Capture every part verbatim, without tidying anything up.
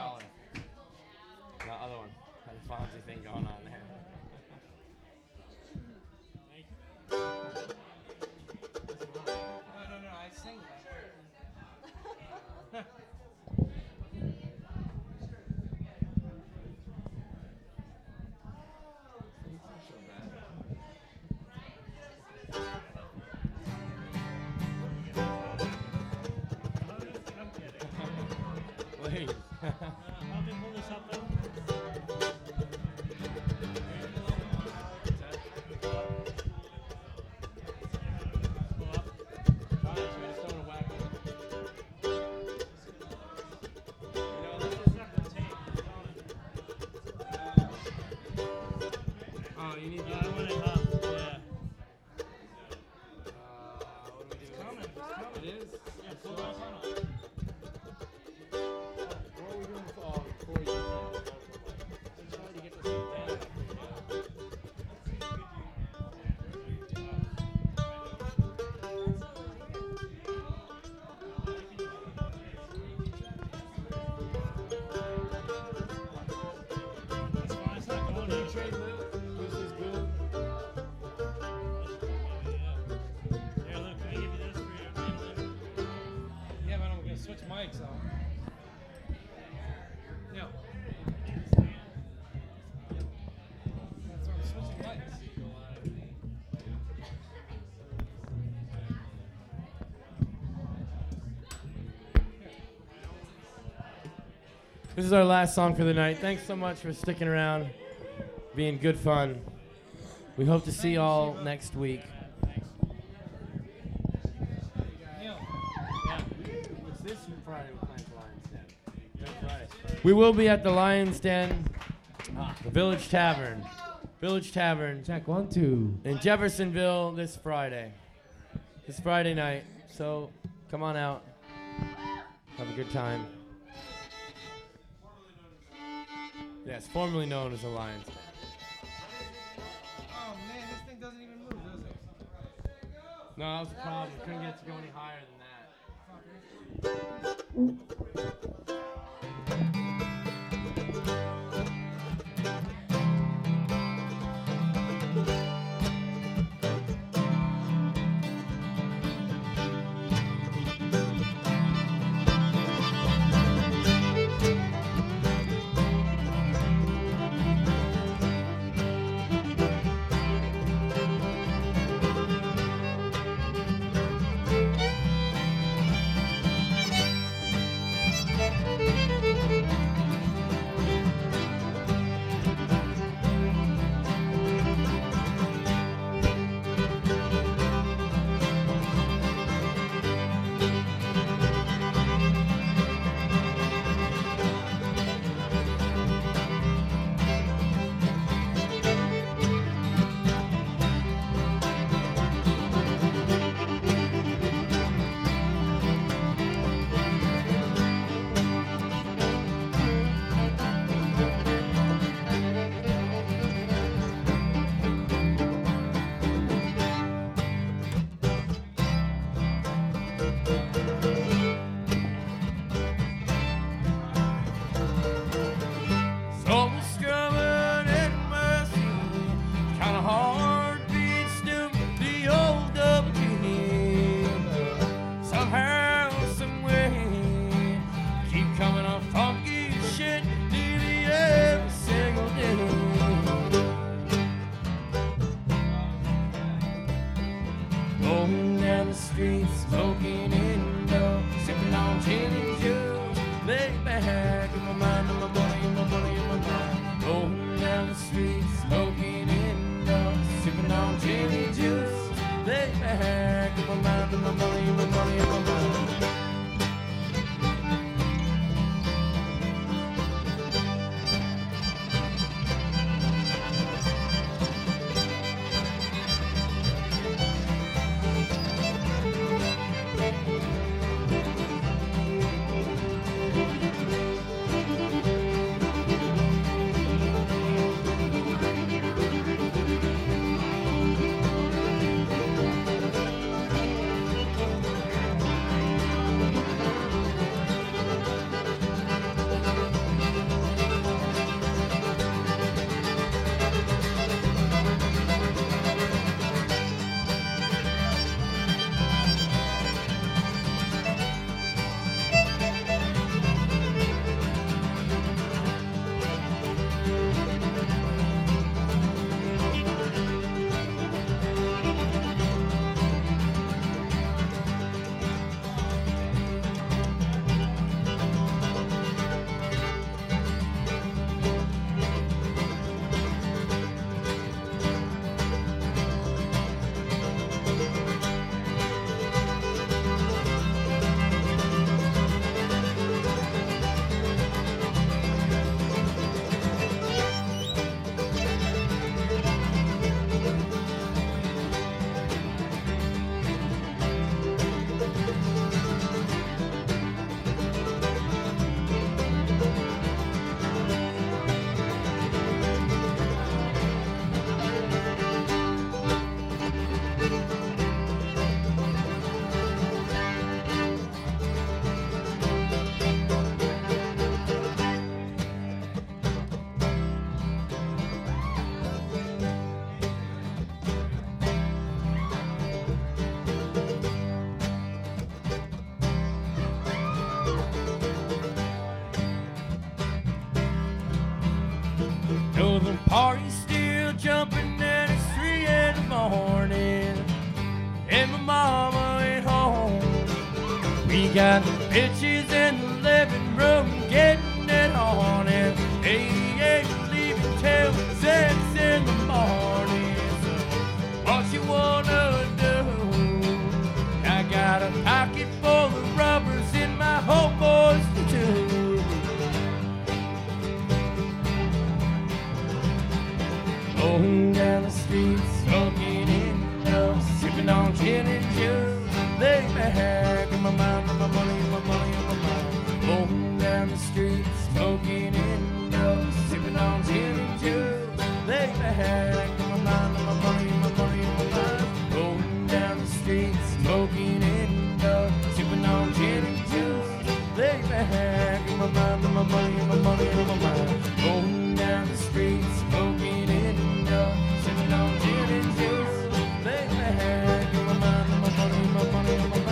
Colin. The other one. Had a Fonzie thing going on there. No, no, no, I sing that. Please. Help me pull this up though. Oh, you need Yeah, I want it up. Yeah. Uh, what do we do? It's coming. It's coming. It is? Yeah, pull that one up. What are we doing for all before you I'm trying to get this thing down. That's fine. It's not going anywhere. trade Lou? This is good. Here, look, can I give you this for your family? Yeah, but I'm gonna switch mics though. Yeah. That's why I'm switching mics. This is our last song for the night. Thanks so much for sticking around, being good fun. We hope to see you all next week. Neil. What's this Friday we're playing for Lions Den? Good Friday. We will be at the Lions Den, the Village Tavern. Village Tavern. Check one, two. In Jeffersonville this Friday. This Friday night. So come on out. Have a good time. Yes, formerly known as the Lions Den. Oh man, this thing doesn't even move, does it? No, that was the problem. Couldn't get it to go any higher than So we're scrubbing at mercy, kinda hard beats to the old double G. Somehow, someway, keep coming up funky shit nearly every single day. Going down the street, smoking indoor, sipping on gin and juice, lay back in my mind, in my money, in my money, in my mind. Going down the street, smoking indoor, sipping on gin and juice, lay back in my mind, in my money, in my money, in my mind. got bitches in the living room getting it on, and he ain't leaving till six in the morning. So what you wanna do? I got a pocket full of rubbers in my homeboys too. Going down the street, smoking in, sipping on gin and juice. Lay back in my mind, and my money, and my money, and my mind. Going down the street, smoking in, sipping on gin and juice. Lay back in my mind, and my money, and my money, and my mind. Going down the street, smoking in, sipping on gin and juice. Lay back in my mind, and my money, and my money, and my mind. Going down the street, smoking in, sipping on gin and juice. Lay back in my mind, and my money, my money, and my mind.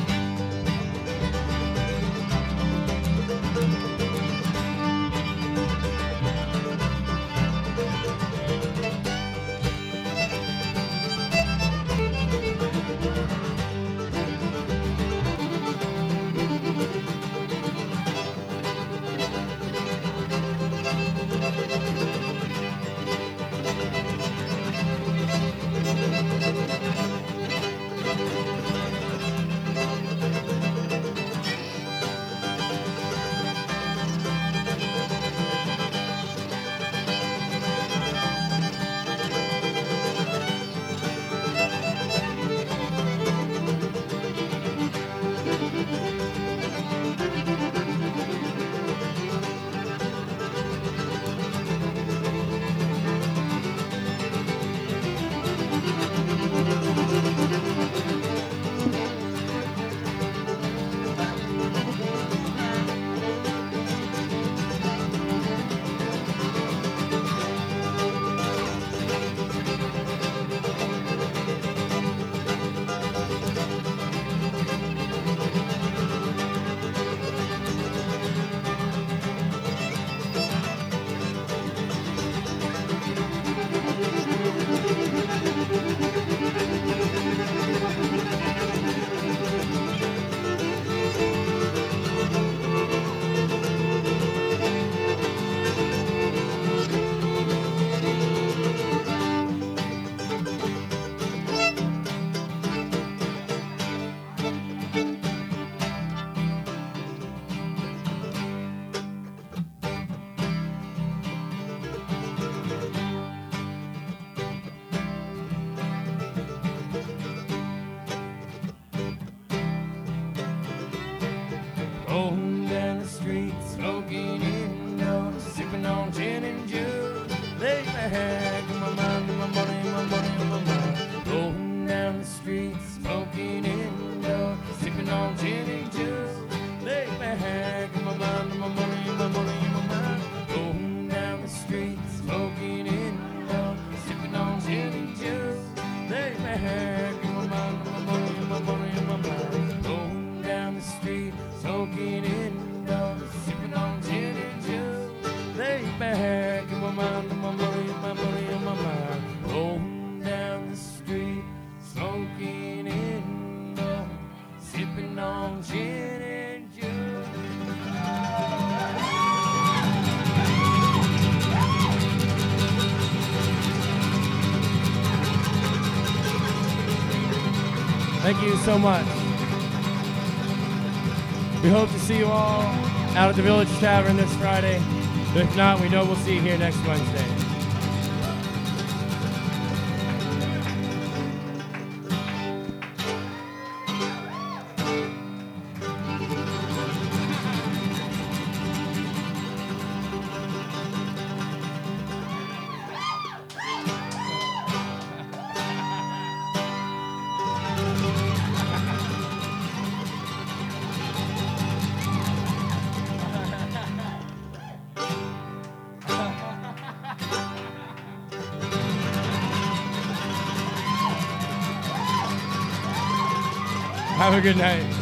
Rolling down the street, smoking in, sipping on gin and juice. Lay back in my mind, and my money, and my money, and my mind. Rolling down the street, smoking in, sipping on gin and juice. Lay back in my mind, and my money, and my money, and my mind. Rolling down the street, smoking in, sipping on gin and juice. Lay back in my mind, and my money, and my money, and my mind. Rolling down the street, smoking indoors, sipping on gin and juice. Lay back in my mind, and my money, and my money, and my mind. Rolling down the street, smoking indoors, sipping on gin and juice. Thank you so much. We hope to see you all out at the Village Tavern this Friday. If not, we know we'll see you here next Wednesday. Have a good night.